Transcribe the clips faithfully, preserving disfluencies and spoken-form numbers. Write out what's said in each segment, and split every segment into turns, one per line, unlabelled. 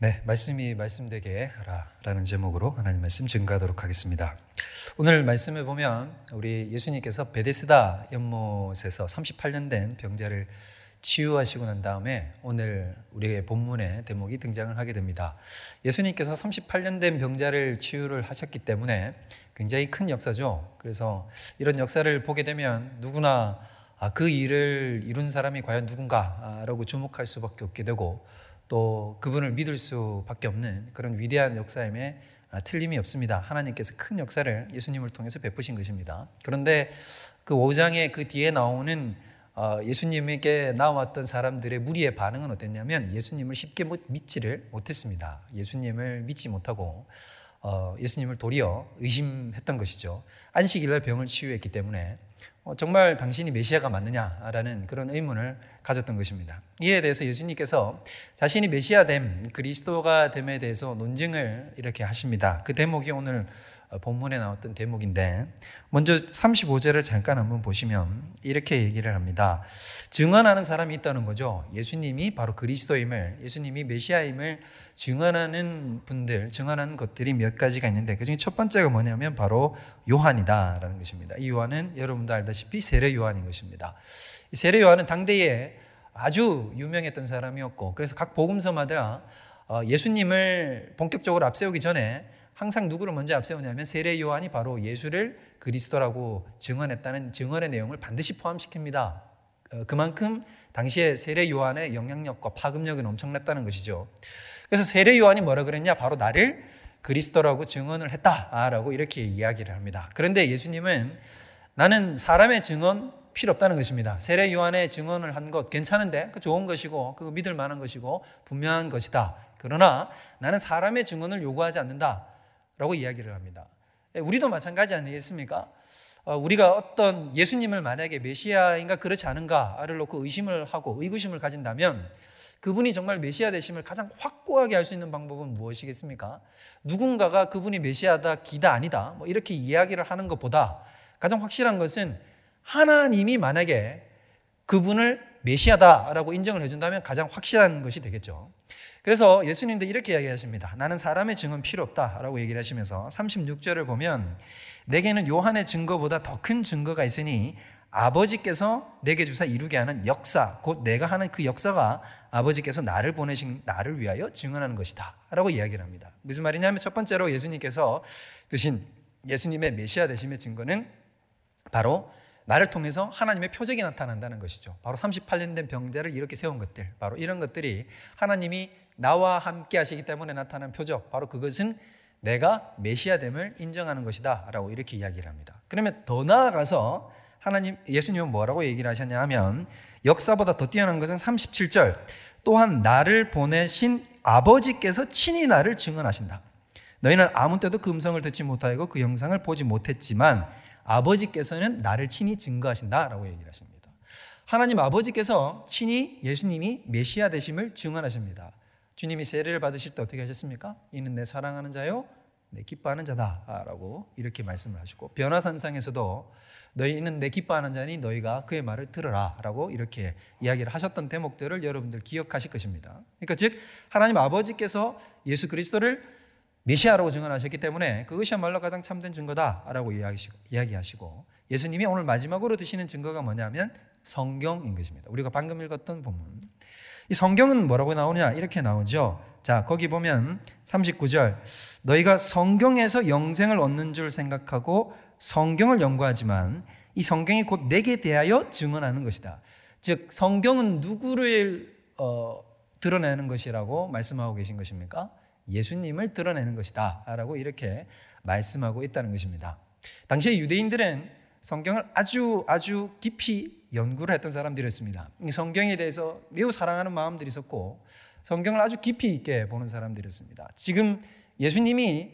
네, 말씀이 말씀되게 하라라는 제목으로 하나님 말씀 증거하도록 하겠습니다. 오늘 말씀을 보면 우리 예수님께서 베데스다 연못에서 삼십팔 년 된 병자를 치유하시고 난 다음에 오늘 우리의 본문의 대목이 등장을 하게 됩니다. 예수님께서 삼십팔 년 된 병자를 치유를 하셨기 때문에 굉장히 큰 역사죠. 그래서 이런 역사를 보게 되면 누구나 그 일을 이룬 사람이 과연 누군가라고 주목할 수밖에 없게 되고, 또 그분을 믿을 수밖에 없는 그런 위대한 역사임에 틀림이 없습니다. 하나님께서 큰 역사를 예수님을 통해서 베푸신 것입니다. 그런데 그 오 장의 그 뒤에 나오는 예수님에게 나왔던 사람들의 무리의 반응은 어땠냐면 예수님을 쉽게 믿지를 못했습니다. 예수님을 믿지 못하고 예수님을 도리어 의심했던 것이죠. 안식일날 병을 치유했기 때문에 정말 당신이 메시아가 맞느냐라는 그런 의문을 가졌던 것입니다. 이에 대해서 예수님께서 자신이 메시아됨, 그리스도가 됨에 대해서 논증을 이렇게 하십니다. 그 대목이 오늘 본문에 나왔던 대목인데, 먼저 삼십오 절을 잠깐 한번 보시면 이렇게 얘기를 합니다. 증언하는 사람이 있다는 거죠. 예수님이 바로 그리스도임을, 예수님이 메시아임을 증언하는 분들, 증언하는 것들이 몇 가지가 있는데, 그중에 첫 번째가 뭐냐면 바로 요한이다라는 것입니다. 이 요한은 여러분도 알다시피 세례 요한인 것입니다. 이 세례 요한은 당대에 아주 유명했던 사람이었고, 그래서 각 복음서마다 예수님을 본격적으로 앞세우기 전에 항상 누구를 먼저 앞세우냐면 세례 요한이 바로 예수를 그리스도라고 증언했다는 증언의 내용을 반드시 포함시킵니다. 그만큼 당시에 세례 요한의 영향력과 파급력은 엄청났다는 것이죠. 그래서 세례 요한이 뭐라 그랬냐? 바로 나를 그리스도라고 증언을 했다라고 이렇게 이야기를 합니다. 그런데 예수님은 나는 사람의 증언 필요 없다는 것입니다. 세례 요한의 증언을 한 것 괜찮은데, 그 좋은 것이고 그거 믿을 만한 것이고 분명한 것이다. 그러나 나는 사람의 증언을 요구하지 않는다 라고 이야기를 합니다. 우리도 마찬가지 아니겠습니까? 우리가 어떤 예수님을 만약에 메시아인가 그렇지 않은가를 놓고 의심을 하고 의구심을 가진다면 그분이 정말 메시아 되심을 가장 확고하게 알 수 있는 방법은 무엇이겠습니까? 누군가가 그분이 메시아다, 기다, 아니다 뭐 이렇게 이야기를 하는 것보다 가장 확실한 것은 하나님이 만약에 그분을 메시아다라고 인정을 해준다면 가장 확실한 것이 되겠죠. 그래서 예수님도 이렇게 이야기하십니다. 나는 사람의 증언 필요 없다라고 얘기를 하시면서 삼십육 절을 보면 내게는 요한의 증거보다 더 큰 증거가 있으니 아버지께서 내게 주사 이루게 하는 역사, 곧 내가 하는 그 역사가 아버지께서 나를 보내신 나를 위하여 증언하는 것이다 라고 이야기를 합니다. 무슨 말이냐면 첫 번째로 예수님께서 드신 예수님의 메시아 되심의 증거는 바로 나를 통해서 하나님의 표적이 나타난다는 것이죠. 바로 삼십팔 년 된 병자를 이렇게 세운 것들, 바로 이런 것들이 하나님이 나와 함께 하시기 때문에 나타난 표적, 바로 그것은 내가 메시아됨을 인정하는 것이다 라고 이렇게 이야기를 합니다. 그러면 더 나아가서 하나님, 예수님은 뭐라고 얘기를 하셨냐 하면 역사보다 더 뛰어난 것은 삼십칠 절, 또한 나를 보내신 아버지께서 친히 나를 증언하신다. 너희는 아무 때도 그 음성을 듣지 못하고 그 영상을 보지 못했지만 아버지께서는 나를 친히 증거하신다라고 얘기를 하십니다. 하나님 아버지께서 친히 예수님이 메시아 되심을 증언하십니다. 주님이 세례를 받으실 때 어떻게 하셨습니까? 이는 내 사랑하는 자요 내 기뻐하는 자다라고 이렇게 말씀을 하시고, 변화산상에서도 너희는 내 기뻐하는 자니 너희가 그의 말을 들으라라고 이렇게 이야기를 하셨던 대목들을 여러분들 기억하실 것입니다. 그러니까 즉 하나님 아버지께서 예수 그리스도를 메시아라고 증언하셨기 때문에 그것이야말로 가장 참된 증거다라고 이야기하시고, 예수님이 오늘 마지막으로 드시는 증거가 뭐냐면 성경인 것입니다. 우리가 방금 읽었던 본문, 이 성경은 뭐라고 나오냐? 이렇게 나오죠. 자, 거기 보면 삼십구 절, 너희가 성경에서 영생을 얻는 줄 생각하고 성경을 연구하지만 이 성경이 곧 내게 대하여 증언하는 것이다. 즉 성경은 누구를 어, 드러내는 것이라고 말씀하고 계신 것입니까? 예수님을 드러내는 것이다 라고 이렇게 말씀하고 있다는 것입니다. 당시에 유대인들은 성경을 아주 아주 깊이 연구를 했던 사람들이었습니다. 성경에 대해서 매우 사랑하는 마음들이 있었고 성경을 아주 깊이 있게 보는 사람들이었습니다. 지금 예수님이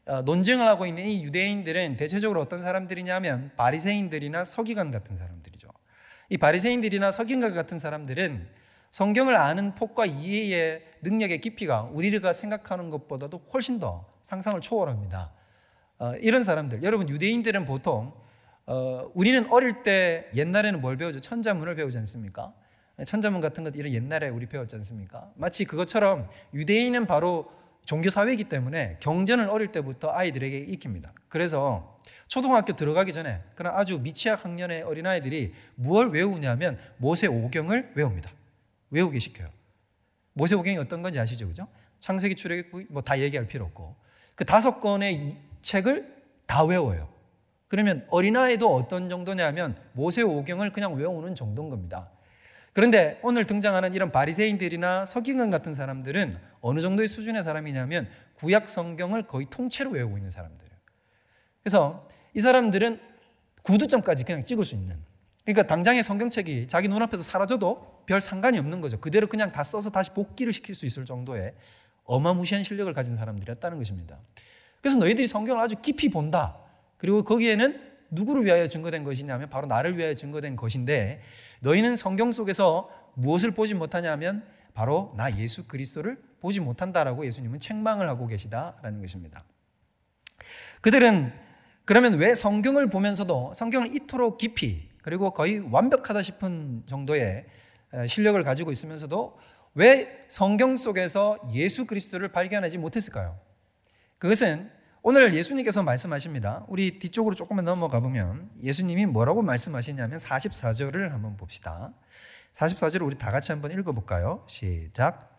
논쟁을 하고 있는 이 유대인들은 대체적으로 어떤 사람들이냐면 바리새인들이나 서기관 같은 사람들이죠. 이 바리새인들이나 서기관 같은 사람들은 성경을 아는 폭과 이해의 능력의 깊이가 우리가 생각하는 것보다도 훨씬 더 상상을 초월합니다. 어, 이런 사람들, 여러분 유대인들은 보통 어, 우리는 어릴 때 옛날에는 뭘 배우죠? 천자문을 배우지 않습니까? 천자문 같은 것 이런 옛날에 우리 배웠지 않습니까? 마치 그것처럼 유대인은 바로 종교사회이기 때문에 경전을 어릴 때부터 아이들에게 익힙니다. 그래서 초등학교 들어가기 전에 그런 아주 미취학 학년의 어린아이들이 무엇을 외우냐면 모세오경을 외웁니다. 외우게 시켜요. 모세오경이 어떤 건지 아시죠? 그죠? 창세기, 출애굽기 뭐 다 얘기할 필요 없고 그 다섯 권의 책을 다 외워요. 그러면 어린아이도 어떤 정도냐면 모세오경을 그냥 외우는 정도인 겁니다. 그런데 오늘 등장하는 이런 바리새인들이나 서기관 같은 사람들은 어느 정도의 수준의 사람이냐면 구약 성경을 거의 통째로 외우고 있는 사람들이에요. 그래서 이 사람들은 구두점까지 그냥 찍을 수 있는, 그러니까 당장의 성경책이 자기 눈앞에서 사라져도 별 상관이 없는 거죠. 그대로 그냥 다 써서 다시 복기를 시킬 수 있을 정도의 어마무시한 실력을 가진 사람들이었다는 것입니다. 그래서 너희들이 성경을 아주 깊이 본다. 그리고 거기에는 누구를 위하여 증거된 것이냐면 바로 나를 위하여 증거된 것인데 너희는 성경 속에서 무엇을 보지 못하냐면 바로 나 예수 그리스도를 보지 못한다라고 예수님은 책망을 하고 계시다라는 것입니다. 그들은 그러면 왜 성경을 보면서도 성경을 이토록 깊이 그리고 거의 완벽하다 싶은 정도의 실력을 가지고 있으면서도 왜 성경 속에서 예수 그리스도를 발견하지 못했을까요? 그것은 오늘 예수님께서 말씀하십니다. 우리 뒤쪽으로 조금만 넘어가 보면 예수님이 뭐라고 말씀하시냐면 사십사 절을 한번 봅시다. 사십사 절을 우리 다 같이 한번 읽어볼까요? 시작.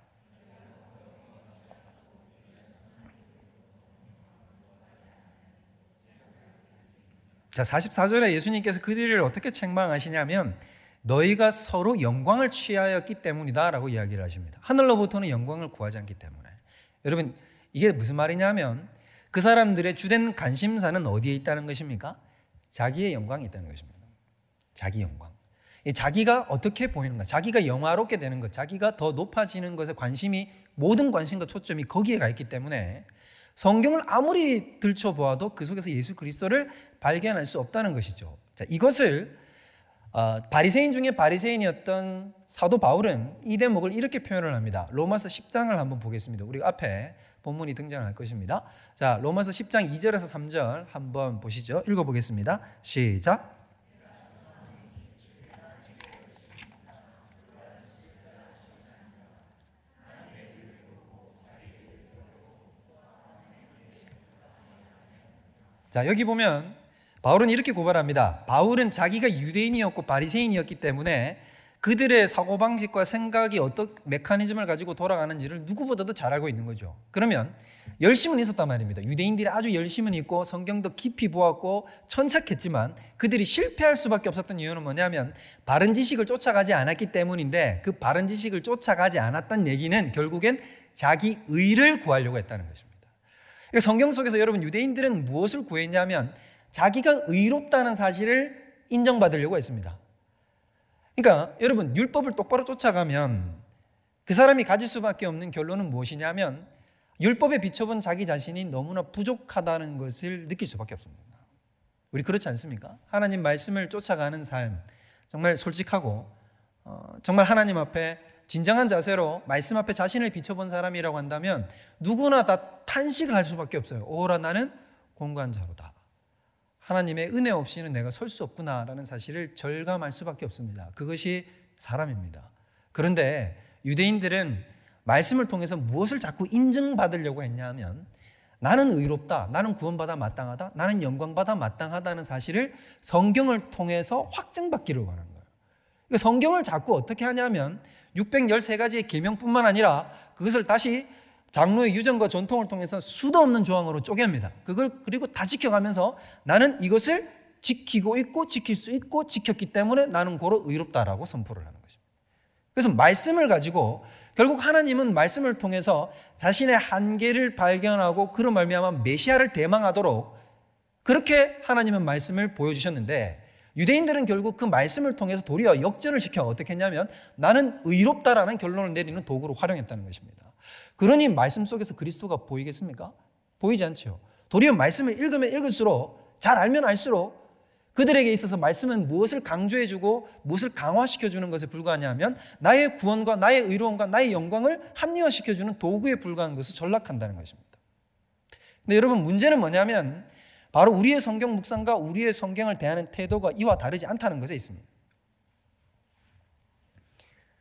자, 사십사 절에 예수님께서 그들을 어떻게 책망하시냐면 너희가 서로 영광을 취하였기 때문이다 라고 이야기를 하십니다. 하늘로부터는 영광을 구하지 않기 때문에. 여러분 이게 무슨 말이냐면 그 사람들의 주된 관심사는 어디에 있다는 것입니까? 자기의 영광이 있다는 것입니다. 자기 영광. 자기가 어떻게 보이는가, 자기가 영화롭게 되는 것, 자기가 더 높아지는 것에 관심이, 모든 관심과 초점이 거기에 가 있기 때문에 성경을 아무리 들춰보아도 그 속에서 예수 그리스도를 발견할 수 없다는 것이죠. 자, 이것을 어, 바리새인 중에 바리새인이었던 사도 바울은 이 대목을 이렇게 표현을 합니다. 로마서 십 장을 한번 보겠습니다. 우리 앞에 본문이 등장할 것입니다. 자, 로마서 십 장 이 절에서 삼 절 한번 보시죠. 읽어보겠습니다. 시작. 자, 여기 보면 바울은 이렇게 고발합니다. 바울은 자기가 유대인이었고 바리새인이었기 때문에 그들의 사고방식과 생각이 어떤 메커니즘을 가지고 돌아가는지를 누구보다도 잘 알고 있는 거죠. 그러면 열심은 있었단 말입니다. 유대인들이 아주 열심은 있고 성경도 깊이 보았고 천착했지만 그들이 실패할 수밖에 없었던 이유는 뭐냐면 바른 지식을 쫓아가지 않았기 때문인데 그 바른 지식을 쫓아가지 않았던 얘기는 결국엔 자기 의를 구하려고 했다는 것입니다. 그러니까 성경 속에서 여러분 유대인들은 무엇을 구했냐면 자기가 의롭다는 사실을 인정받으려고 했습니다. 그러니까 여러분 율법을 똑바로 쫓아가면 그 사람이 가질 수밖에 없는 결론은 무엇이냐면 율법에 비춰본 자기 자신이 너무나 부족하다는 것을 느낄 수밖에 없습니다. 우리 그렇지 않습니까? 하나님 말씀을 쫓아가는 삶, 정말 솔직하고 어, 정말 하나님 앞에 진정한 자세로 말씀 앞에 자신을 비춰본 사람이라고 한다면 누구나 다 탄식을 할 수밖에 없어요. 오라 나는 공고한 자로다. 하나님의 은혜 없이는 내가 설 수 없구나라는 사실을 절감할 수밖에 없습니다. 그것이 사람입니다. 그런데 유대인들은 말씀을 통해서 무엇을 자꾸 인정받으려고 했냐면 나는 의롭다, 나는 구원받아 마땅하다, 나는 영광받아 마땅하다는 사실을 성경을 통해서 확증받기를 원한 거예요. 그러니까 성경을 자꾸 어떻게 하냐면 육백십삼 가지의 계명뿐만 아니라 그것을 다시 장로의 유전과 전통을 통해서 수도 없는 조항으로 쪼갭니다. 그걸 그리고 다 지켜가면서 나는 이것을 지키고 있고 지킬 수 있고 지켰기 때문에 나는 고로 의롭다라고 선포를 하는 것입니다. 그래서 말씀을 가지고 결국 하나님은 말씀을 통해서 자신의 한계를 발견하고 그로 말미암아 메시아를 대망하도록 그렇게 하나님은 말씀을 보여주셨는데 유대인들은 결국 그 말씀을 통해서 도리어 역전을 시켜 어떻게 했냐면 나는 의롭다라는 결론을 내리는 도구로 활용했다는 것입니다. 그러니 말씀 속에서 그리스도가 보이겠습니까? 보이지 않죠. 도리어 말씀을 읽으면 읽을수록 잘 알면 알수록 그들에게 있어서 말씀은 무엇을 강조해주고 무엇을 강화시켜주는 것에 불과하냐면 나의 구원과 나의 의로움과 나의 영광을 합리화시켜주는 도구에 불과한 것을 전락한다는 것입니다. 근데 여러분 문제는 뭐냐면 바로 우리의 성경 묵상과 우리의 성경을 대하는 태도가 이와 다르지 않다는 것에 있습니다.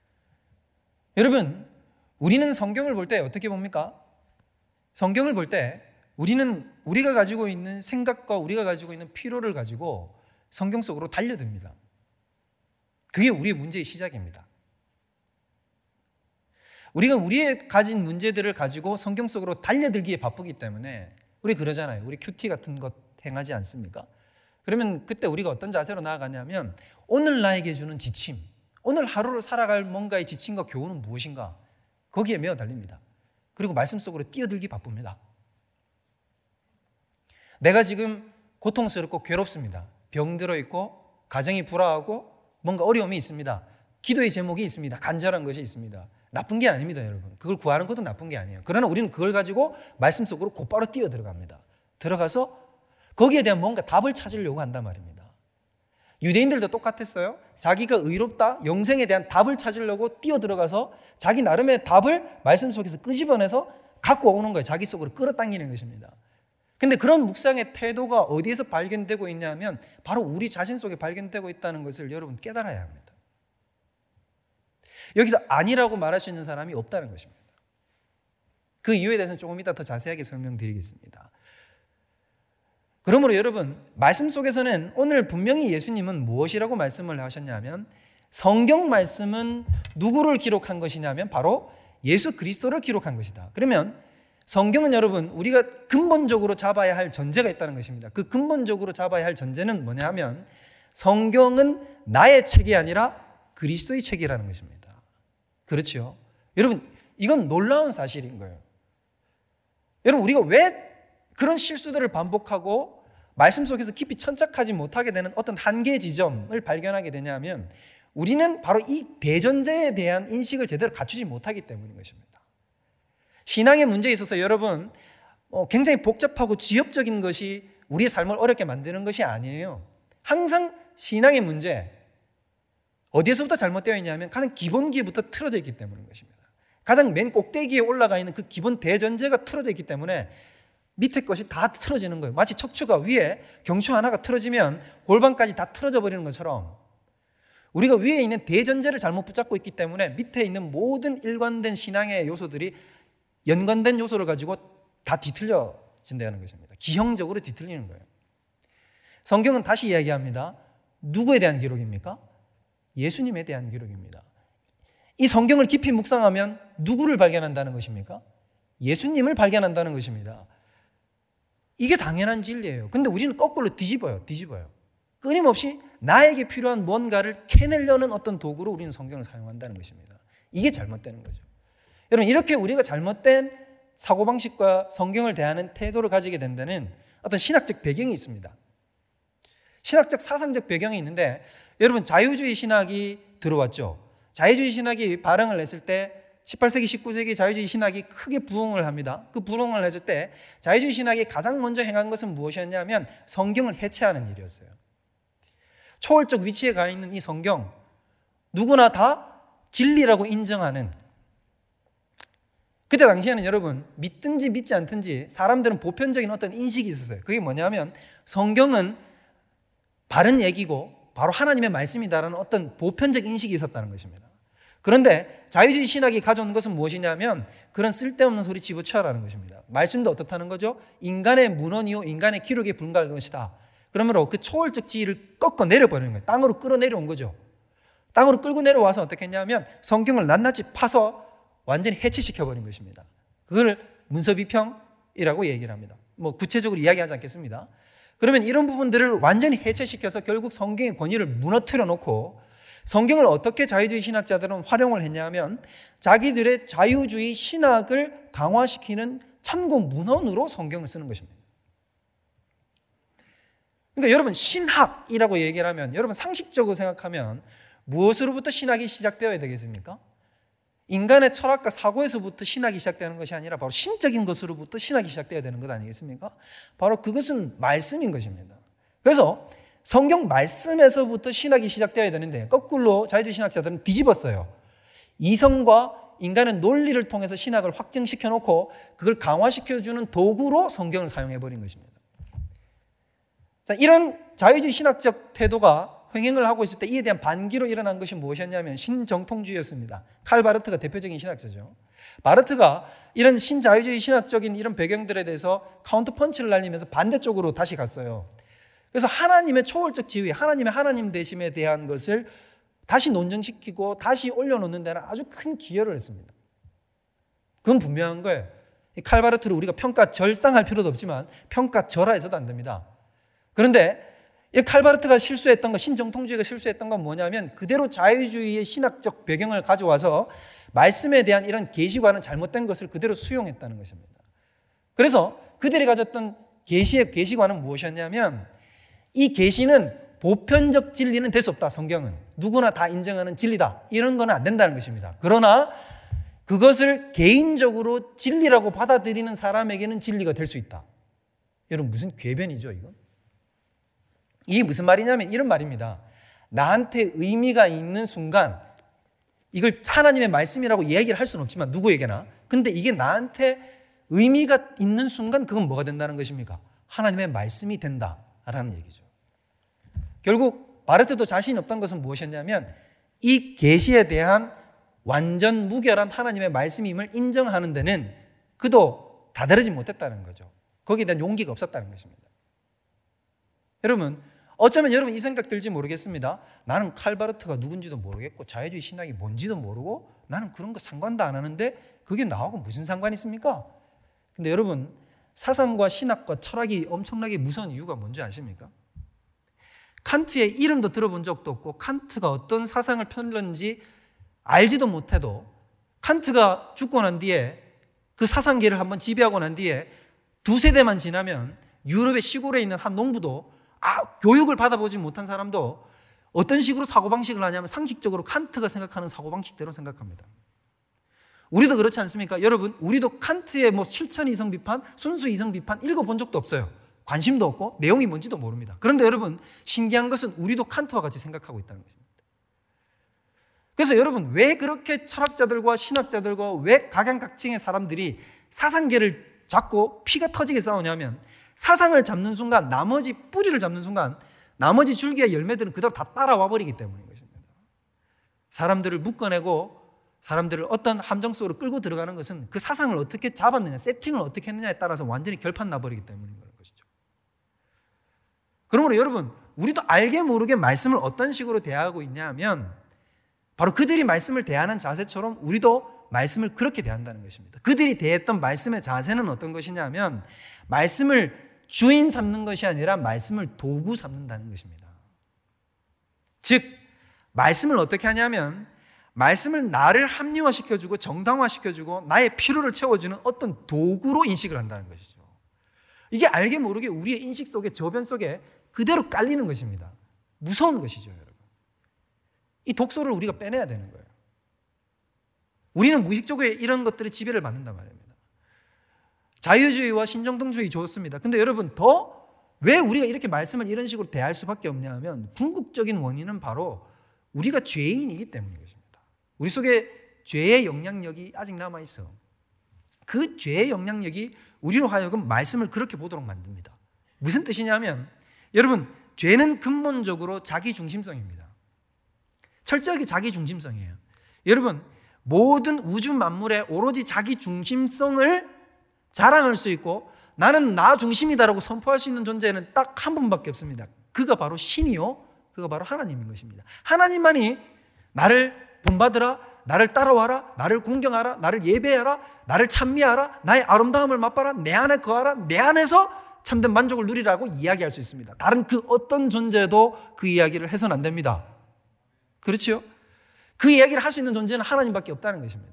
여러분, 우리는 성경을 볼 때 어떻게 봅니까? 성경을 볼 때 우리는 우리가 가지고 있는 생각과 우리가 가지고 있는 필요를 가지고 성경 속으로 달려듭니다. 그게 우리의 문제의 시작입니다. 우리가 우리의 가진 문제들을 가지고 성경 속으로 달려들기에 바쁘기 때문에 우리 그러잖아요. 우리 큐티 같은 것 행하지 않습니까? 그러면 그때 우리가 어떤 자세로 나아가냐면 오늘 나에게 주는 지침, 오늘 하루를 살아갈 뭔가의 지침과 교훈은 무엇인가? 거기에 매어 달립니다. 그리고 말씀 속으로 뛰어들기 바쁩니다. 내가 지금 고통스럽고 괴롭습니다. 병들어 있고 가정이 불화하고 뭔가 어려움이 있습니다. 기도의 제목이 있습니다. 간절한 것이 있습니다. 나쁜 게 아닙니다, 여러분. 그걸 구하는 것도 나쁜 게 아니에요. 그러나 우리는 그걸 가지고 말씀 속으로 곧바로 뛰어 들어갑니다. 들어가서 거기에 대한 뭔가 답을 찾으려고 한단 말입니다. 유대인들도 똑같았어요. 자기가 의롭다, 영생에 대한 답을 찾으려고 뛰어 들어가서 자기 나름의 답을 말씀 속에서 끄집어내서 갖고 오는 거예요. 자기 속으로 끌어당기는 것입니다. 근데 그런 묵상의 태도가 어디에서 발견되고 있냐면 바로 우리 자신 속에 발견되고 있다는 것을 여러분 깨달아야 합니다. 여기서 아니라고 말할 수 있는 사람이 없다는 것입니다. 그 이유에 대해서는 조금 이따 더 자세하게 설명드리겠습니다. 그러므로 여러분, 말씀 속에서는 오늘 분명히 예수님은 무엇이라고 말씀을 하셨냐면 성경 말씀은 누구를 기록한 것이냐면 바로 예수 그리스도를 기록한 것이다. 그러면 성경은 여러분 우리가 근본적으로 잡아야 할 전제가 있다는 것입니다. 그 근본적으로 잡아야 할 전제는 뭐냐 하면 성경은 나의 책이 아니라 그리스도의 책이라는 것입니다. 그렇죠? 여러분, 이건 놀라운 사실인 거예요. 여러분, 우리가 왜 그런 실수들을 반복하고 말씀 속에서 깊이 천착하지 못하게 되는 어떤 한계 지점을 발견하게 되냐면 우리는 바로 이 대전제에 대한 인식을 제대로 갖추지 못하기 때문인 것입니다. 신앙의 문제에 있어서 여러분 굉장히 복잡하고 지엽적인 것이 우리의 삶을 어렵게 만드는 것이 아니에요. 항상 신앙의 문제 어디에서부터 잘못되어 있냐면 가장 기본기부터 틀어져 있기 때문인 것입니다. 가장 맨 꼭대기에 올라가 있는 그 기본 대전제가 틀어져 있기 때문에 밑에 것이 다 틀어지는 거예요. 마치 척추가 위에 경추 하나가 틀어지면 골반까지 다 틀어져 버리는 것처럼 우리가 위에 있는 대전제를 잘못 붙잡고 있기 때문에 밑에 있는 모든 일관된 신앙의 요소들이 연관된 요소를 가지고 다 뒤틀려진다는 것입니다. 기형적으로 뒤틀리는 거예요. 성경은 다시 이야기합니다. 누구에 대한 기록입니까? 예수님에 대한 기록입니다. 이 성경을 깊이 묵상하면 누구를 발견한다는 것입니까? 예수님을 발견한다는 것입니다. 이게 당연한 진리예요. 근데 우리는 거꾸로 뒤집어요. 뒤집어요. 끊임없이 나에게 필요한 뭔가를 캐내려는 어떤 도구로 우리는 성경을 사용한다는 것입니다. 이게 잘못되는 거죠. 여러분, 이렇게 우리가 잘못된 사고방식과 성경을 대하는 태도를 가지게 된다는 어떤 신학적 배경이 있습니다. 신학적 사상적 배경이 있는데 여러분, 자유주의 신학이 들어왔죠. 자유주의 신학이 발흥을 했을 때 십팔 세기, 십구 세기 자유주의 신학이 크게 부흥을 합니다. 그 부흥을 했을 때 자유주의 신학이 가장 먼저 행한 것은 무엇이었냐면 성경을 해체하는 일이었어요. 초월적 위치에 가 있는 이 성경, 누구나 다 진리라고 인정하는, 그때 당시에는 여러분 믿든지 믿지 않든지 사람들은 보편적인 어떤 인식이 있었어요. 그게 뭐냐면 성경은 바른 얘기고 바로 하나님의 말씀이다라는 어떤 보편적 인식이 있었다는 것입니다. 그런데 자유주의 신학이 가져온 것은 무엇이냐면 그런 쓸데없는 소리 집어치워라는 것입니다. 말씀도 어떻다는 거죠? 인간의 문헌이요 인간의 기록에 불과한 것이다. 그러므로 그 초월적 지위를 꺾어 내려버리는 거예요. 땅으로 끌어내려온 거죠. 땅으로 끌고 내려와서 어떻게 했냐면 성경을 낱낱이 파서 완전히 해체시켜버린 것입니다. 그걸 문서비평이라고 얘기를 합니다. 뭐 구체적으로 이야기하지 않겠습니다. 그러면 이런 부분들을 완전히 해체시켜서 결국 성경의 권위를 무너뜨려 놓고 성경을 어떻게 자유주의 신학자들은 활용을 했냐면 자기들의 자유주의 신학을 강화시키는 참고 문헌으로 성경을 쓰는 것입니다. 그러니까 여러분, 신학이라고 얘기를 하면 여러분 상식적으로 생각하면 무엇으로부터 신학이 시작되어야 되겠습니까? 인간의 철학과 사고에서부터 신학이 시작되는 것이 아니라 바로 신적인 것으로부터 신학이 시작되어야 되는 것 아니겠습니까? 바로 그것은 말씀인 것입니다. 그래서 성경 말씀에서부터 신학이 시작되어야 되는데 거꾸로 자유주의 신학자들은 뒤집었어요. 이성과 인간의 논리를 통해서 신학을 확증시켜 놓고 그걸 강화시켜주는 도구로 성경을 사용해버린 것입니다. 자, 이런 자유주의 신학적 태도가 횡행을 하고 있을 때 이에 대한 반기로 일어난 것이 무엇이었냐면 신정통주의였습니다. 칼 바르트가 대표적인 신학자죠. 바르트가 이런 신자유주의 신학적인 이런 배경들에 대해서 카운터 펀치를 날리면서 반대쪽으로 다시 갔어요. 그래서 하나님의 초월적 지위, 하나님의 하나님 되심에 대한 것을 다시 논증시키고 다시 올려놓는 데는 아주 큰 기여를 했습니다. 그건 분명한 거예요. 이 칼 바르트를 우리가 평가절상할 필요도 없지만 평가절하해서도 안 됩니다. 그런데 이 칼 바르트가 실수했던 것, 신정통주의가 실수했던 건 뭐냐면 그대로 자유주의의 신학적 배경을 가져와서 말씀에 대한 이런 계시관은 잘못된 것을 그대로 수용했다는 것입니다. 그래서 그들이 가졌던 계시의 계시관은 무엇이었냐면 이 계시는 보편적 진리는 될 수 없다. 성경은 누구나 다 인정하는 진리다. 이런 건 안 된다는 것입니다. 그러나 그것을 개인적으로 진리라고 받아들이는 사람에게는 진리가 될 수 있다. 여러분 무슨 궤변이죠 이건? 이게 무슨 말이냐면 이런 말입니다. 나한테 의미가 있는 순간 이걸 하나님의 말씀이라고 얘기를 할 수는 없지만 누구에게나 근데 이게 나한테 의미가 있는 순간 그건 뭐가 된다는 것입니까? 하나님의 말씀이 된다라는 얘기죠. 결국 바르트도 자신이 없던 것은 무엇이었냐면 이 계시에 대한 완전 무결한 하나님의 말씀임을 인정하는 데는 그도 다다르지 못했다는 거죠. 거기에 대한 용기가 없었다는 것입니다. 여러분 어쩌면 여러분 이 생각 들지 모르겠습니다. 나는 칼 바르트가 누군지도 모르겠고 자유주의 신학이 뭔지도 모르고 나는 그런 거 상관도 안 하는데 그게 나하고 무슨 상관이 있습니까? 근데 여러분 사상과 신학과 철학이 엄청나게 무서운 이유가 뭔지 아십니까? 칸트의 이름도 들어본 적도 없고 칸트가 어떤 사상을 폈는지 알지도 못해도 칸트가 죽고 난 뒤에 그 사상계를 한번 지배하고 난 뒤에 두세 대만 지나면 유럽의 시골에 있는 한 농부도 아, 교육을 받아보지 못한 사람도 어떤 식으로 사고방식을 하냐면 상식적으로 칸트가 생각하는 사고방식대로 생각합니다. 우리도 그렇지 않습니까? 여러분 우리도 칸트의 뭐 실천 이성 비판, 순수 이성 비판 읽어본 적도 없어요. 관심도 없고 내용이 뭔지도 모릅니다. 그런데 여러분 신기한 것은 우리도 칸트와 같이 생각하고 있다는 것입니다. 그래서 여러분 왜 그렇게 철학자들과 신학자들과 왜 각양각층의 사람들이 사상계를 잡고 피가 터지게 싸우냐면 사상을 잡는 순간 나머지 뿌리를 잡는 순간 나머지 줄기의 열매들은 그대로 다 따라와 버리기 때문인 것입니다. 사람들을 묶어내고 사람들을 어떤 함정 속으로 끌고 들어가는 것은 그 사상을 어떻게 잡았느냐, 세팅을 어떻게 했느냐에 따라서 완전히 결판 나버리기 때문인 것이죠. 그러므로 여러분 우리도 알게 모르게 말씀을 어떤 식으로 대하고 있냐면 바로 그들이 말씀을 대하는 자세처럼 우리도 말씀을 그렇게 대한다는 것입니다. 그들이 대했던 말씀의 자세는 어떤 것이냐면 말씀을 주인 삼는 것이 아니라 말씀을 도구 삼는다는 것입니다. 즉 말씀을 어떻게 하냐면 말씀을 나를 합리화시켜주고 정당화시켜주고 나의 필요를 채워주는 어떤 도구로 인식을 한다는 것이죠. 이게 알게 모르게 우리의 인식 속에 저변 속에 그대로 깔리는 것입니다. 무서운 것이죠, 여러분. 이 독소를 우리가 빼내야 되는 거예요. 우리는 무의식적으로 이런 것들의 지배를 받는단 말입니다. 자유주의와 신정통주의 좋습니다. 근데 여러분 더 왜 우리가 이렇게 말씀을 이런 식으로 대할 수밖에 없냐 하면 궁극적인 원인은 바로 우리가 죄인이기 때문인 것입니다. 우리 속에 죄의 영향력이 아직 남아있어. 그 죄의 영향력이 우리로 하여금 말씀을 그렇게 보도록 만듭니다. 무슨 뜻이냐면 여러분 죄는 근본적으로 자기중심성입니다. 철저하게 자기중심성이에요. 여러분 모든 우주 만물에 오로지 자기중심성을 자랑할 수 있고 나는 나 중심이다라고 선포할 수 있는 존재는 딱 한 분밖에 없습니다. 그가 바로 신이요 그가 바로 하나님인 것입니다. 하나님만이 나를 본받으라, 나를 따라와라, 나를 공경하라, 나를 예배하라, 나를 찬미하라, 나의 아름다움을 맛봐라, 내 안에 거하라, 내 안에서 참된 만족을 누리라고 이야기할 수 있습니다. 다른 그 어떤 존재도 그 이야기를 해서는 안 됩니다. 그렇죠? 그 이야기를 할 수 있는 존재는 하나님밖에 없다는 것입니다.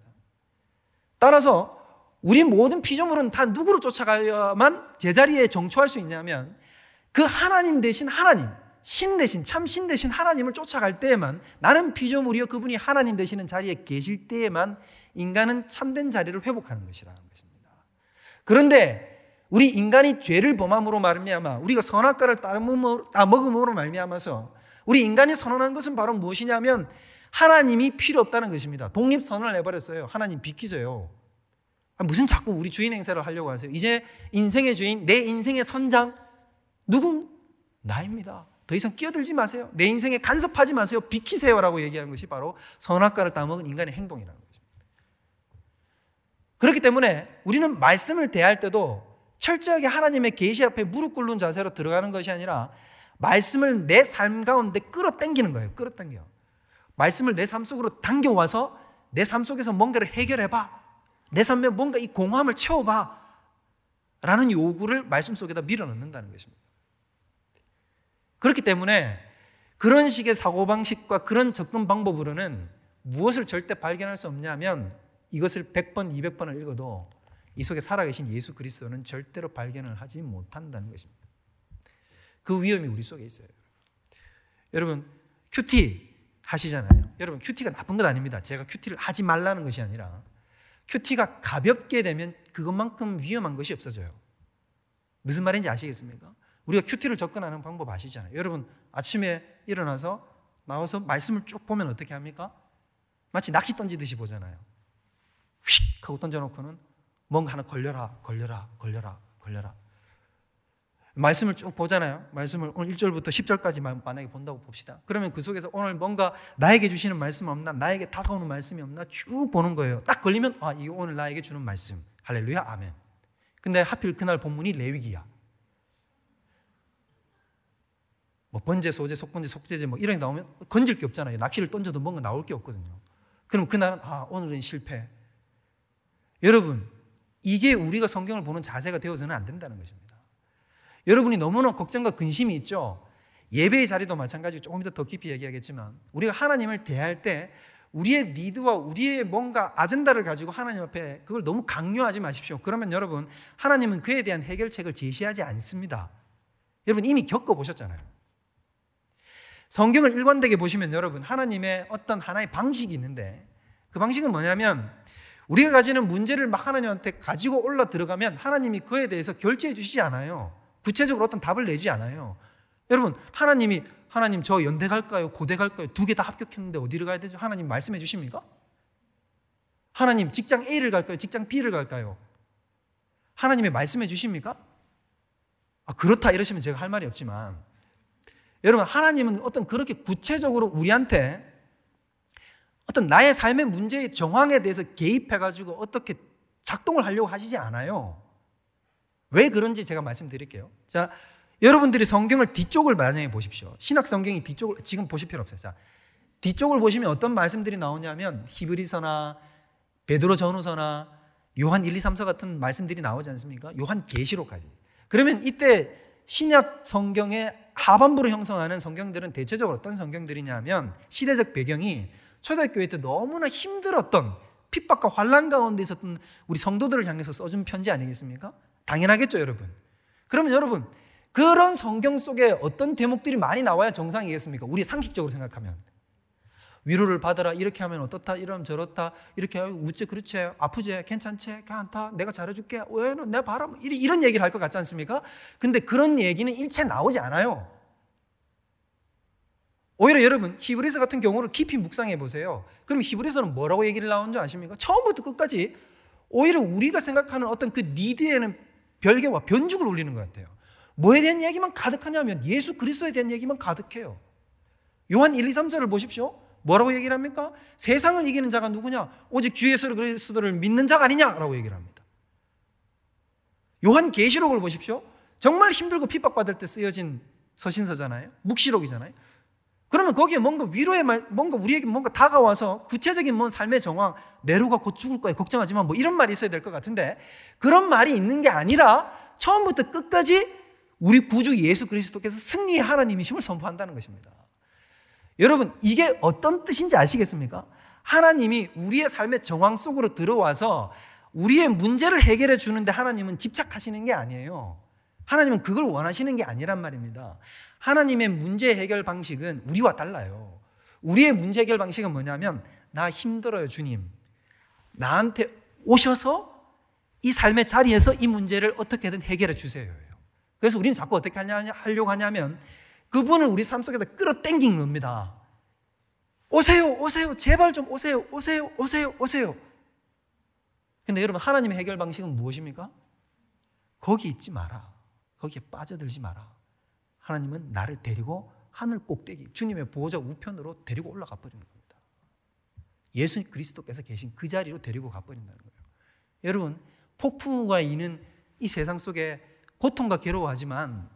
따라서 우리 모든 피조물은 다 누구를 쫓아가야만 제자리에 정초할 수 있냐면 그 하나님 대신 하나님, 신 대신 참 신 대신 하나님을 쫓아갈 때에만 나는 피조물이요 그분이 하나님 되시는 자리에 계실 때에만 인간은 참된 자리를 회복하는 것이라는 것입니다. 그런데 우리 인간이 죄를 범함으로 말미암아 우리가 선악과를 따먹음으로 말미암아서 우리 인간이 선언한 것은 바로 무엇이냐면 하나님이 필요 없다는 것입니다. 독립선언을 해버렸어요. 하나님 비키세요. 무슨 자꾸 우리 주인 행세를 하려고 하세요. 이제 인생의 주인, 내 인생의 선장 누군? 나입니다. 더 이상 끼어들지 마세요. 내 인생에 간섭하지 마세요. 비키세요라고 얘기하는 것이 바로 선악과를 따먹은 인간의 행동이라는 것입니다. 그렇기 때문에 우리는 말씀을 대할 때도 철저하게 하나님의 계시 앞에 무릎 꿇는 자세로 들어가는 것이 아니라 말씀을 내 삶 가운데 끌어당기는 거예요. 끌어당겨. 말씀을 내 삶 속으로 당겨와서 내 삶 속에서 뭔가를 해결해봐. 내 삶에 뭔가 이 공허함을 채워봐. 라는 요구를 말씀 속에다 밀어넣는다는 것입니다. 그렇기 때문에 그런 식의 사고방식과 그런 접근 방법으로는 무엇을 절대 발견할 수 없냐면 이것을 백 번, 이백 번을 읽어도 이 속에 살아계신 예수 그리스도는 절대로 발견을 하지 못한다는 것입니다. 그 위험이 우리 속에 있어요. 여러분 큐티 하시잖아요. 여러분 큐티가 나쁜 것 아닙니다. 제가 큐티를 하지 말라는 것이 아니라 큐티가 가볍게 되면 그것만큼 위험한 것이 없어져요. 무슨 말인지 아시겠습니까? 우리가 큐티를 접근하는 방법 아시잖아요. 여러분 아침에 일어나서 나와서 말씀을 쭉 보면 어떻게 합니까? 마치 낚시 던지듯이 보잖아요. 휙 하고 던져놓고는 뭔가 하나 걸려라 걸려라 걸려라 걸려라. 말씀을 쭉 보잖아요. 말씀을 오늘 일 절부터 십 절까지 만약에 본다고 봅시다. 그러면 그 속에서 오늘 뭔가 나에게 주시는 말씀 없나, 나에게 다가오는 말씀이 없나 쭉 보는 거예요. 딱 걸리면 아 이거 오늘 나에게 주는 말씀. 할렐루야 아멘. 근데 하필 그날 본문이 레위기야. 뭐 번제, 소제, 속번제, 속죄제 뭐 이런 게 나오면 건질 게 없잖아요. 낚시를 던져도 뭔가 나올 게 없거든요. 그럼 그날은 아 오늘은 실패. 여러분 이게 우리가 성경을 보는 자세가 되어서는 안 된다는 것입니다. 여러분이 너무나 걱정과 근심이 있죠. 예배의 자리도 마찬가지고 조금 이따 더 깊이 얘기하겠지만 우리가 하나님을 대할 때 우리의 니드와 우리의 뭔가 아젠다를 가지고 하나님 앞에 그걸 너무 강요하지 마십시오. 그러면 여러분 하나님은 그에 대한 해결책을 제시하지 않습니다. 여러분 이미 겪어보셨잖아요. 성경을 일관되게 보시면 여러분 하나님의 어떤 하나의 방식이 있는데 그 방식은 뭐냐면 우리가 가지는 문제를 막 하나님한테 가지고 올라 들어가면 하나님이 그에 대해서 결제해 주시지 않아요. 구체적으로 어떤 답을 내지 않아요. 여러분 하나님이 하나님 저 연대 갈까요? 고대 갈까요? 두 개 다 합격했는데 어디를 가야 되죠? 하나님 말씀해 주십니까? 하나님 직장 A를 갈까요? 직장 B를 갈까요? 하나님의 말씀해 주십니까? 아, 그렇다 이러시면 제가 할 말이 없지만 여러분 하나님은 어떤 그렇게 구체적으로 우리한테 어떤 나의 삶의 문제의 정황에 대해서 개입해가지고 어떻게 작동을 하려고 하시지 않아요. 왜 그런지 제가 말씀드릴게요. 자, 여러분들이 성경을 뒤쪽을 만약에 보십시오. 신약 성경이 뒤쪽을 지금 보실 필요 없어요. 자, 뒤쪽을 보시면 어떤 말씀들이 나오냐면 히브리서나 베드로 전후서나 요한 일, 이, 삼서 같은 말씀들이 나오지 않습니까? 요한 계시록까지. 그러면 이때 신약 성경의 하반부로 형성하는 성경들은 대체적으로 어떤 성경들이냐면 시대적 배경이 초대교회 때 너무나 힘들었던 핍박과 환난 가운데 있었던 우리 성도들을 향해서 써준 편지 아니겠습니까? 당연하겠죠, 여러분. 그러면 여러분, 그런 성경 속에 어떤 대목들이 많이 나와야 정상이겠습니까? 우리 상식적으로 생각하면. 위로를 받아라, 이렇게 하면 어떻다, 이러면 저렇다, 이렇게 하면 우째, 그렇지, 아프지, 괜찮지, 괜찮다, 내가 잘해줄게, 왜, 내가 봐라, 이런 얘기를 할 것 같지 않습니까? 근데 그런 얘기는 일체 나오지 않아요. 오히려 여러분 히브리서 같은 경우를 깊이 묵상해 보세요. 그럼 히브리서는 뭐라고 얘기를 나오는 줄 아십니까? 처음부터 끝까지 오히려 우리가 생각하는 어떤 그 니드에는 별개와 변죽을 올리는 것 같아요. 뭐에 대한 얘기만 가득하냐면 예수 그리스도에 대한 얘기만 가득해요. 요한 일, 이, 삼서를 보십시오. 뭐라고 얘기를 합니까? 세상을 이기는 자가 누구냐? 오직 주 예수 그리스도를 믿는 자가 아니냐라고 얘기를 합니다. 요한 계시록을 보십시오. 정말 힘들고 핍박받을 때 쓰여진 서신서잖아요. 묵시록이잖아요. 그러면 거기에 뭔가 위로의 말, 뭔가 우리에게 뭔가 다가와서 구체적인 뭔 삶의 정황, 내로가 곧 죽을 거야, 걱정하지 마, 뭐 이런 말이 있어야 될 것 같은데 그런 말이 있는 게 아니라 처음부터 끝까지 우리 구주 예수 그리스도께서 승리의 하나님이심을 선포한다는 것입니다. 여러분 이게 어떤 뜻인지 아시겠습니까? 하나님이 우리의 삶의 정황 속으로 들어와서 우리의 문제를 해결해 주는데 하나님은 집착하시는 게 아니에요. 하나님은 그걸 원하시는 게 아니란 말입니다. 하나님의 문제 해결 방식은 우리와 달라요. 우리의 문제 해결 방식은 뭐냐면 나 힘들어요 주님. 나한테 오셔서 이 삶의 자리에서 이 문제를 어떻게든 해결해 주세요. 그래서 우리는 자꾸 어떻게 하냐, 하려고 하냐면 그분을 우리 삶 속에다 끌어당기는 겁니다. 오세요 오세요 제발 좀 오세요 오세요 오세요 오세요. 근데 여러분 하나님의 해결 방식은 무엇입니까? 거기 있지 마라. 거기에 빠져들지 마라. 하나님은 나를 데리고 하늘 꼭대기 주님의 보호자 우편으로 데리고 올라가 버리는 겁니다. 예수 그리스도께서 계신 그 자리로 데리고 가버린다는 거예요. 여러분, 폭풍우가 이는 이 세상 속에 고통과 괴로워하지만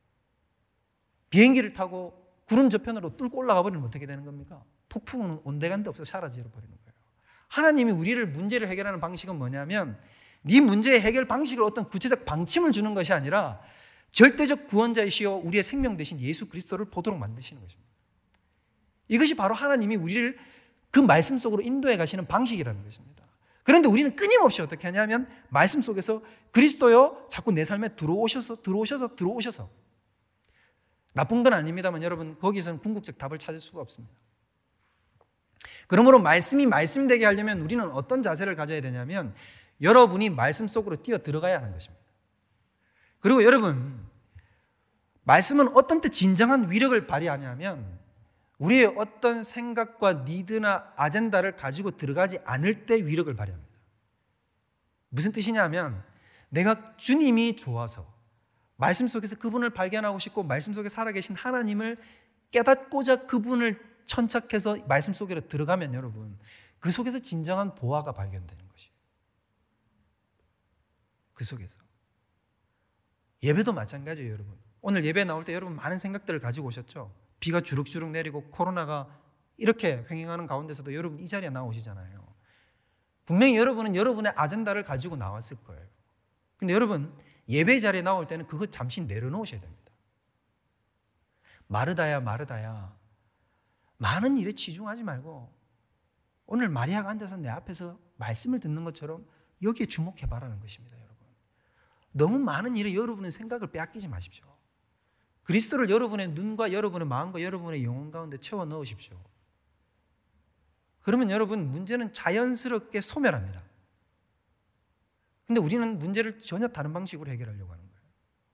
비행기를 타고 구름 저편으로 뚫고 올라가 버리면 어떻게 되는 겁니까? 폭풍우는 온데간데 없어 사라져 버리는 거예요. 하나님이 우리를 문제를 해결하는 방식은 뭐냐면 네 문제의 해결 방식을 어떤 구체적 방침을 주는 것이 아니라 절대적 구원자이시여 우리의 생명 되신 예수 그리스도를 보도록 만드시는 것입니다. 이것이 바로 하나님이 우리를 그 말씀 속으로 인도해 가시는 방식이라는 것입니다. 그런데 우리는 끊임없이 어떻게 하냐면 말씀 속에서 그리스도여 자꾸 내 삶에 들어오셔서 들어오셔서 들어오셔서 나쁜 건 아닙니다만 여러분 거기서는 궁극적 답을 찾을 수가 없습니다. 그러므로 말씀이 말씀 되게 하려면 우리는 어떤 자세를 가져야 되냐면 여러분이 말씀 속으로 뛰어 들어가야 하는 것입니다. 그리고 여러분, 말씀은 어떤 때 진정한 위력을 발휘하냐면 우리의 어떤 생각과 니드나 아젠다를 가지고 들어가지 않을 때 위력을 발휘합니다. 무슨 뜻이냐면 내가 주님이 좋아서 말씀 속에서 그분을 발견하고 싶고 말씀 속에 살아계신 하나님을 깨닫고자 그분을 천착해서 말씀 속으로 들어가면 여러분 그 속에서 진정한 보화가 발견되는 것이에요. 그 속에서 예배도 마찬가지예요. 여러분 오늘 예배 나올 때 여러분 많은 생각들을 가지고 오셨죠. 비가 주룩주룩 내리고 코로나가 이렇게 횡행하는 가운데서도 여러분 이 자리에 나오시잖아요. 분명히 여러분은 여러분의 아젠다를 가지고 나왔을 거예요. 근데 여러분 예배 자리에 나올 때는 그거 잠시 내려놓으셔야 됩니다. 마르다야 마르다야 많은 일에 치중하지 말고 오늘 마리아가 앉아서 내 앞에서 말씀을 듣는 것처럼 여기에 주목해 봐라는 것입니다. 여러분 너무 많은 일에 여러분의 생각을 빼앗기지 마십시오. 그리스도를 여러분의 눈과 여러분의 마음과 여러분의 영혼 가운데 채워 넣으십시오. 그러면 여러분 문제는 자연스럽게 소멸합니다. 근데 우리는 문제를 전혀 다른 방식으로 해결하려고 하는 거예요.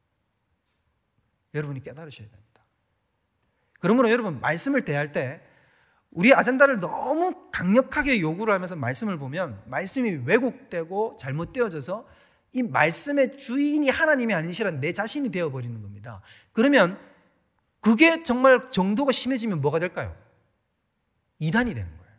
여러분이 깨달으셔야 됩니다. 그러므로 여러분 말씀을 대할 때 우리 아젠다를 너무 강력하게 요구를 하면서 말씀을 보면 말씀이 왜곡되고 잘못되어져서 이 말씀의 주인이 하나님이 아니시란 내 자신이 되어버리는 겁니다. 그러면 그게 정말 정도가 심해지면 뭐가 될까요? 이단이 되는 거예요.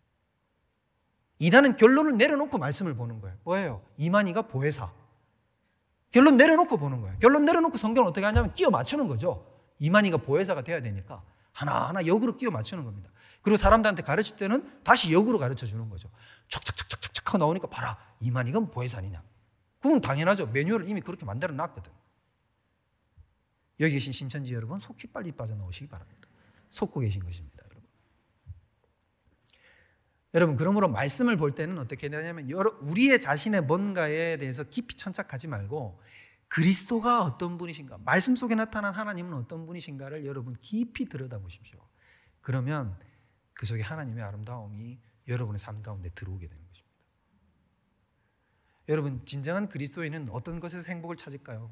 이단은 결론을 내려놓고 말씀을 보는 거예요. 뭐예요? 이만희가 보혜사. 결론 내려놓고 보는 거예요. 결론 내려놓고 성경을 어떻게 하냐면 끼워 맞추는 거죠. 이만희가 보혜사가 돼야 되니까 하나하나 역으로 끼워 맞추는 겁니다. 그리고 사람들한테 가르칠 때는 다시 역으로 가르쳐 주는 거죠. 척척척척척 하고 나오니까 봐라. 이만희가 보혜사 아니냐. 그건 당연하죠. 매뉴얼을 이미 그렇게 만들어 놨거든. 여기 계신 신천지 여러분 속히 빨리 빠져나오시기 바랍니다. 속고 계신 것입니다. 여러분, 여러분 그러므로 말씀을 볼 때는 어떻게 되냐면 우리의 자신의 뭔가에 대해서 깊이 천착하지 말고 그리스도가 어떤 분이신가, 말씀 속에 나타난 하나님은 어떤 분이신가를 여러분 깊이 들여다보십시오. 그러면 그 속에 하나님의 아름다움이 여러분의 삶 가운데 들어오게 되는 것입니다. 여러분 진정한 그리스도인은 어떤 것에서 행복을 찾을까요?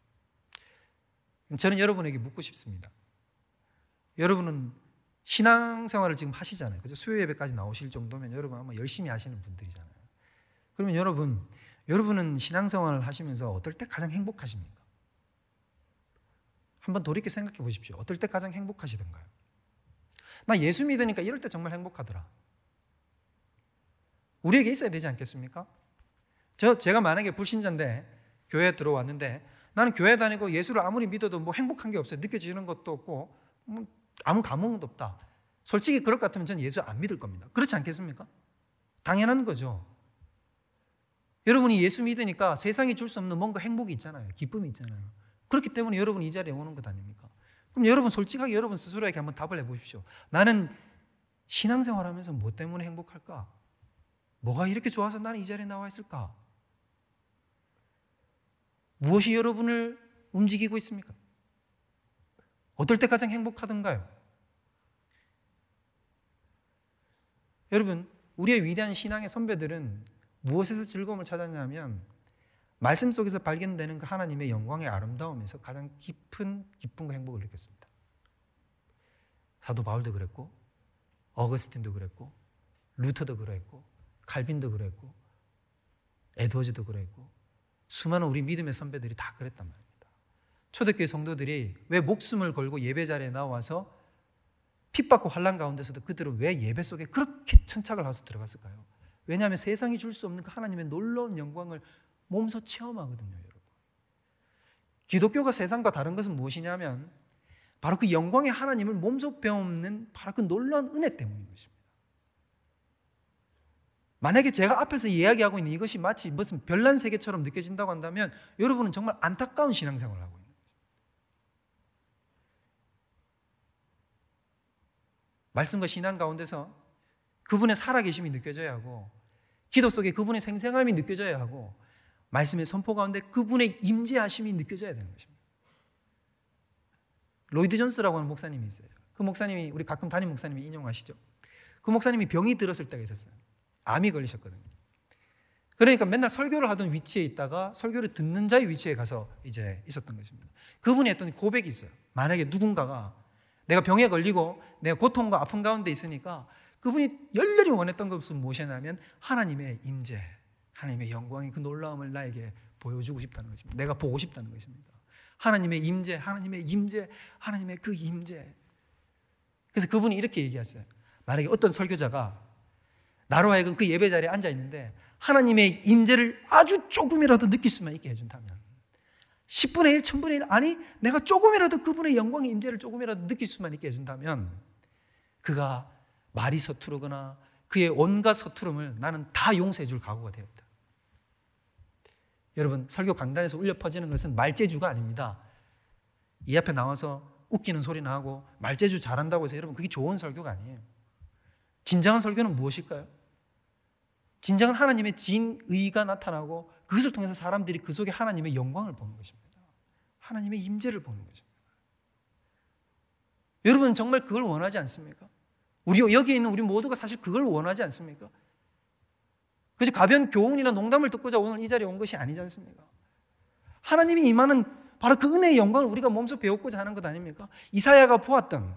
저는 여러분에게 묻고 싶습니다. 여러분은 신앙생활을 지금 하시잖아요. 그죠? 수요 예배까지 나오실 정도면 여러분 아마 열심히 하시는 분들이잖아요. 그러면 여러분, 여러분은 신앙생활을 하시면서 어떨 때 가장 행복하십니까? 한번 돌이켜 생각해 보십시오. 어떨 때 가장 행복하시던가요? 나 예수 믿으니까 이럴 때 정말 행복하더라. 우리에게 있어야 되지 않겠습니까? 저, 제가 만약에 불신자인데 교회에 들어왔는데 나는 교회 다니고 예수를 아무리 믿어도 뭐 행복한 게 없어요. 느껴지는 것도 없고 뭐 아무 감흥도 없다. 솔직히 그럴 것 같으면 저는 예수 안 믿을 겁니다. 그렇지 않겠습니까? 당연한 거죠. 여러분이 예수 믿으니까 세상이 줄 수 없는 뭔가 행복이 있잖아요. 기쁨이 있잖아요. 그렇기 때문에 여러분이 이 자리에 오는 것 아닙니까? 그럼 여러분 솔직하게 여러분 스스로에게 한번 답을 해보십시오. 나는 신앙생활하면서 뭐 때문에 행복할까? 뭐가 이렇게 좋아서 나는 이 자리에 나와 있을까? 무엇이 여러분을 움직이고 있습니까? 어떨 때 가장 행복하던가요? 여러분, 우리의 위대한 신앙의 선배들은 무엇에서 즐거움을 찾았냐면 말씀 속에서 발견되는 그 하나님의 영광의 아름다움에서 가장 깊은 기쁨과 행복을 느꼈습니다. 사도 바울도 그랬고 어거스틴도 그랬고 루터도 그랬고 칼빈도 그랬고 에드워즈도 그랬고 수많은 우리 믿음의 선배들이 다 그랬단 말입니다. 초대교회 성도들이 왜 목숨을 걸고 예배 자리에 나와서 핍받고 환난 가운데서도 그들은 왜 예배 속에 그렇게 천착을 해서 들어갔을까요? 왜냐하면 세상이 줄 수 없는 그 하나님의 놀라운 영광을 몸소 체험하거든요, 여러분. 기독교가 세상과 다른 것은 무엇이냐면 바로 그 영광의 하나님을 몸소 배우는 바로 그 놀라운 은혜 때문인 것입니다. 만약에 제가 앞에서 이야기하고 있는 이것이 마치 무슨 별난 세계처럼 느껴진다고 한다면 여러분은 정말 안타까운 신앙생활을 하고 있는 거죠. 말씀과 신앙 가운데서 그분의 살아계심이 느껴져야 하고 기도 속에 그분의 생생함이 느껴져야 하고 말씀의 선포 가운데 그분의 임재하심이 느껴져야 되는 것입니다. 로이드 존스라고 하는 목사님이 있어요. 그 목사님이 우리 가끔 담임 목사님이 인용하시죠. 그 목사님이 병이 들었을 때가 있었어요. 암이 걸리셨거든요. 그러니까 맨날 설교를 하던 위치에 있다가 설교를 듣는 자의 위치에 가서 이제 있었던 것입니다. 그분이 했던 고백이 있어요. 만약에 누군가가 내가 병에 걸리고 내가 고통과 아픔 가운데 있으니까 그분이 열렬히 원했던 것은 무엇이냐면 하나님의 임재, 하나님의 영광의 그 놀라움을 나에게 보여주고 싶다는 것입니다. 내가 보고 싶다는 것입니다. 하나님의 임재, 하나님의 임재, 하나님의 그 임재. 그래서 그분이 이렇게 얘기했어요. 만약에 어떤 설교자가 나로 하여금 그 예배 자리에 앉아 있는데 하나님의 임재를 아주 조금이라도 느낄 수만 있게 해준다면 십분의 일, 천분의 일, 아니 내가 조금이라도 그분의 영광의 임재를 조금이라도 느낄 수만 있게 해준다면 그가 말이 서투르거나 그의 온갖 서투름을 나는 다 용서해 줄 각오가 되었다. 여러분, 설교 강단에서 울려 퍼지는 것은 말재주가 아닙니다. 이 앞에 나와서 웃기는 소리나 하고 말재주 잘한다고 해서 여러분 그게 좋은 설교가 아니에요. 진정한 설교는 무엇일까요? 진정한 하나님의 진의가 나타나고 그것을 통해서 사람들이 그 속에 하나님의 영광을 보는 것입니다. 하나님의 임재를 보는 것입니다. 여러분 정말 그걸 원하지 않습니까? 우리 여기 있는 우리 모두가 사실 그걸 원하지 않습니까? 그래서 가변 교훈이나 농담을 듣고자 오늘 이 자리에 온 것이 아니지 않습니까? 하나님이 임하는 바로 그 은혜의 영광을 우리가 몸소 배우고자 하는 것 아닙니까? 이사야가 보았던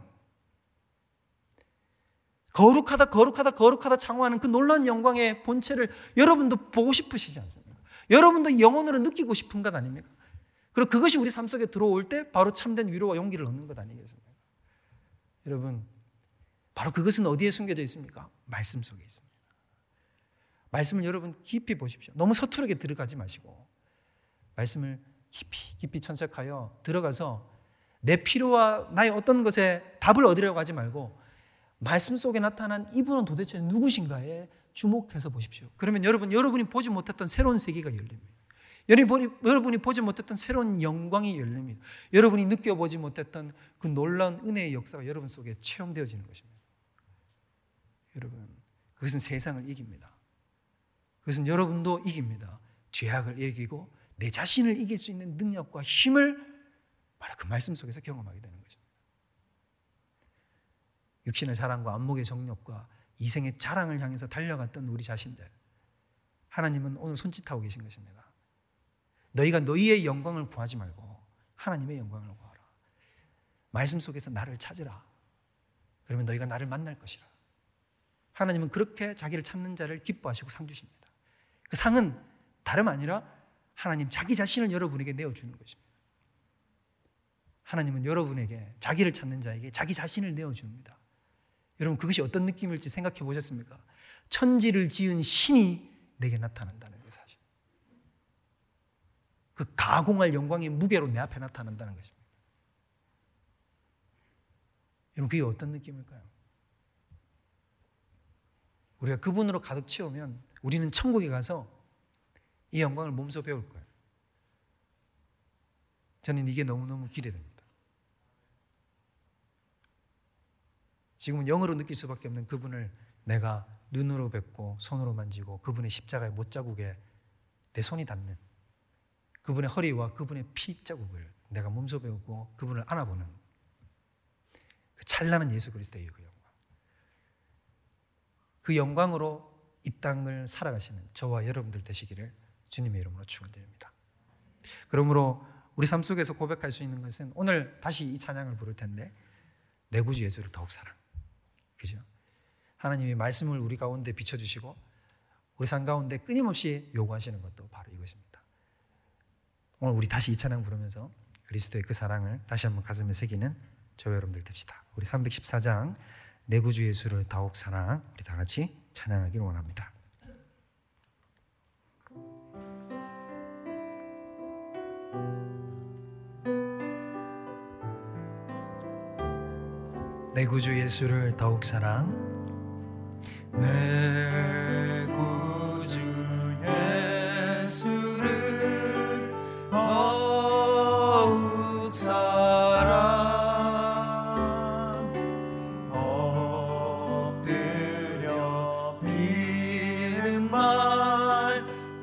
거룩하다 거룩하다 거룩하다 창호하는 그 놀라운 영광의 본체를 여러분도 보고 싶으시지 않습니까? 여러분도 영혼으로 느끼고 싶은 것 아닙니까? 그리고 그것이 우리 삶 속에 들어올 때 바로 참된 위로와 용기를 얻는 것 아니겠습니까? 여러분, 바로 그것은 어디에 숨겨져 있습니까? 말씀 속에 있습니다. 말씀을 여러분 깊이 보십시오. 너무 서투르게 들어가지 마시고 말씀을 깊이 깊이 천착하여 들어가서 내 필요와 나의 어떤 것에 답을 얻으려고 하지 말고 말씀 속에 나타난 이분은 도대체 누구신가에 주목해서 보십시오. 그러면 여러분, 여러분이 보지 못했던 새로운 세계가 열립니다. 여러분이, 여러분이 보지 못했던 새로운 영광이 열립니다. 여러분이 느껴보지 못했던 그 놀라운 은혜의 역사가 여러분 속에 체험되어지는 것입니다. 여러분, 그것은 세상을 이깁니다. 그것은 여러분도 이깁니다. 죄악을 이기고 내 자신을 이길 수 있는 능력과 힘을 바로 그 말씀 속에서 경험하게 되는 것입니다. 육신의 사랑과 안목의 정욕과 이생의 자랑을 향해서 달려갔던 우리 자신들, 하나님은 오늘 손짓하고 계신 것입니다. 너희가 너희의 영광을 구하지 말고 하나님의 영광을 구하라. 말씀 속에서 나를 찾으라. 그러면 너희가 나를 만날 것이라. 하나님은 그렇게 자기를 찾는 자를 기뻐하시고 상 주십니다. 그 상은 다름 아니라 하나님 자기 자신을 여러분에게 내어주는 것입니다. 하나님은 여러분에게 자기를 찾는 자에게 자기 자신을 내어줍니다. 여러분, 그것이 어떤 느낌일지 생각해 보셨습니까? 천지를 지은 신이 내게 나타난다는 것 사실. 그 가공할 영광의 무게로 내 앞에 나타난다는 것입니다. 여러분, 그게 어떤 느낌일까요? 우리가 그분으로 가득 채우면 우리는 천국에 가서 이 영광을 몸소 배울 거예요. 저는 이게 너무너무 기대됩니다. 지금은 영으로 느낄 수밖에 없는 그분을 내가 눈으로 뵙고 손으로 만지고 그분의 십자가의 못자국에 내 손이 닿는 그분의 허리와 그분의 피자국을 내가 몸소 배우고 그분을 안아보는 그 찬란한 예수 그리스도의 그 영광, 그 영광으로 이 땅을 살아가시는 저와 여러분들 되시기를 주님의 이름으로 축원드립니다. 그러므로 우리 삶 속에서 고백할 수 있는 것은 오늘 다시 이 찬양을 부를 텐데 내 구주 예수를 더욱 사랑. 그죠? 하나님이 말씀을 우리 가운데 비춰주시고 우리 삶 가운데 끊임없이 요구하시는 것도 바로 이것입니다. 오늘 우리 다시 이 찬양 부르면서 그리스도의 그 사랑을 다시 한번 가슴에 새기는 저와 여러분들 됩시다. 우리 삼백십사 장 내 구주 예수를 더욱 사랑, 우리 다 같이 찬양하기를 원합니다. 내 구주 예수를 더욱 사랑, 내 구주 예수를 더욱 사랑, 엎드려 비는 말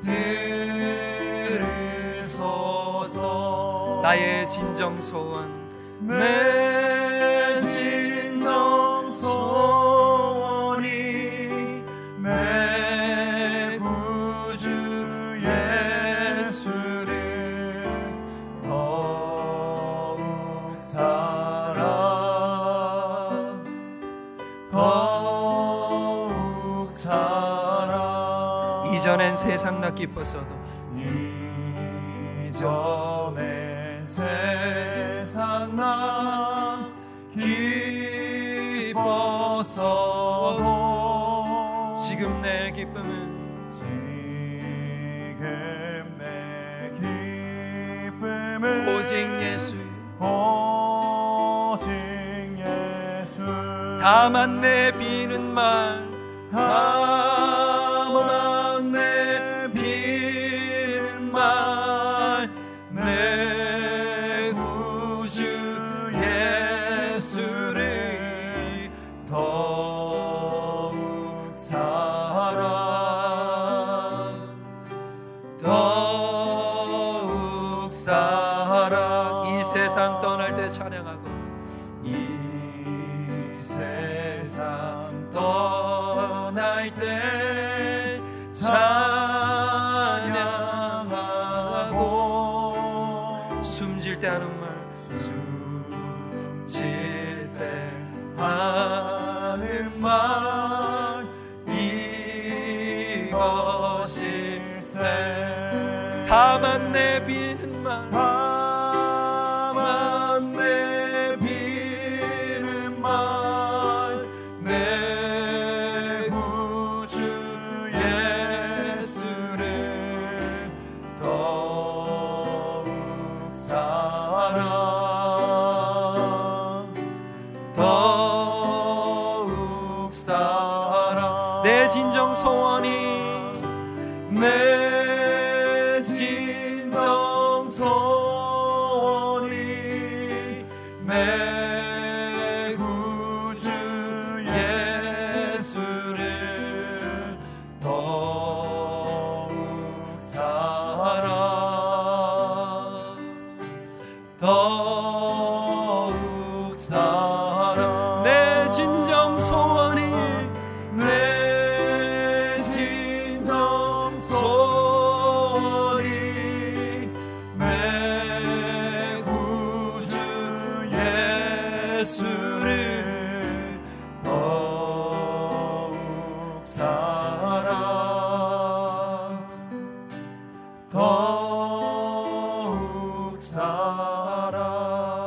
들으소서. 나의 진정 소원, 내 진정 소원이 내 구주 예수를 더욱 사랑, 더욱 사랑. 이전엔 세상 나 기뻤어도, 이전엔 세상 나 기뻤어도, 지금 내 기쁨은, 지금 내 기쁨은 오직 예수, 오직 예수. 다만 내 비는 말, 다만 내 비는 말, 내 구주 예수를 더욱 사랑, 더욱 사랑. 이 세상 떠날 때 찬양하고, 이 세상 떠날 때 찬양하고, 숨질 때 하는 말, 숨질 때 하는 말, 이것일세. 다만 내 비는 말, 다만 내 비는 말, 내 구주 예수를 더욱 사랑, 더욱 사랑. 내 진정 소원이, 내 진정 소원이 내 구주 예수를 더욱 사랑, 더욱 사랑. 내 진정 소원이, 내 진정 소원이 내 구주 예수를 더욱 사랑, 더욱 사랑.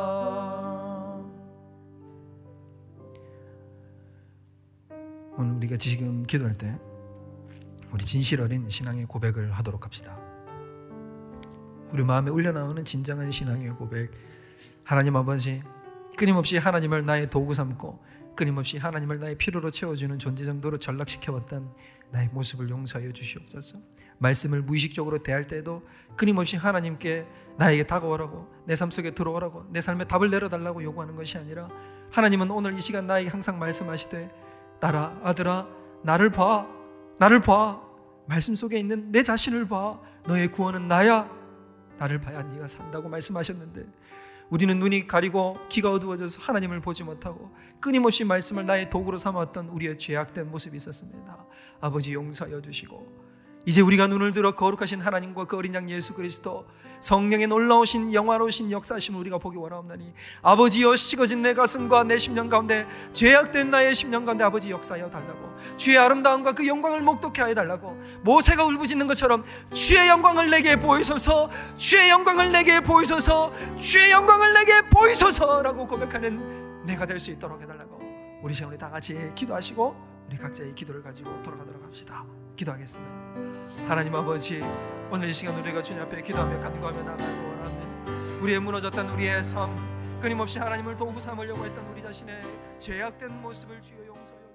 오늘 우리가 지금 기도할 때 우리 진실 어린 신앙의 고백을 하도록 합시다. 우리 마음에 울려나오는 진정한 신앙의 고백. 하나님 아버지, 끊임없이 하나님을 나의 도구 삼고 끊임없이 하나님을 나의 필요로 채워주는 존재 정도로 전락시켜왔던 나의 모습을 용서하여 주시옵소서. 말씀을 무의식적으로 대할 때도 끊임없이 하나님께 나에게 다가오라고, 내 삶 속에 들어오라고, 내 삶에 답을 내려달라고 요구하는 것이 아니라, 하나님은 오늘 이 시간 나에게 항상 말씀하시되, 딸아, 아들아, 나를 봐, 나를 봐. 말씀 속에 있는 내 자신을 봐. 너의 구원은 나야. 나를 봐야 네가 산다고 말씀하셨는데, 우리는 눈이 가리고 귀가 어두워져서 하나님을 보지 못하고 끊임없이 말씀을 나의 도구로 삼았던 우리의 죄악된 모습이 있었습니다. 아버지, 용서하여 주시고 이제 우리가 눈을 들어 거룩하신 하나님과 그 어린 양 예수 그리스도 성령의 놀라우신 영화로우신 역사심을 우리가 보기 원하옵나니 아버지여, 식어진 내 가슴과 내 심령 가운데, 죄악된 나의 심령 가운데 아버지 역사하여 달라고, 주의 아름다움과 그 영광을 목독해 하여 달라고, 모세가 울부짖는 것처럼 주의 영광을 내게 보이소서, 주의 영광을 내게 보이소서, 주의 영광을 내게 보이소서라고 고백하는 내가 될 수 있도록 해달라고. 우리 시간에 다 같이 기도하시고 우리 각자의 기도를 가지고 돌아가도록 합시다. 기도하겠습니다. 하나님 아버지, 오늘 이 시간 우리가 주님 앞에 기도하며 간구하며 나아가기 원합니다. 우리의 무너졌던 우리의 삶, 끊임없이 하나님을 도구 삼으려고 했던 우리 자신의 죄악된 모습을 주여 용서하여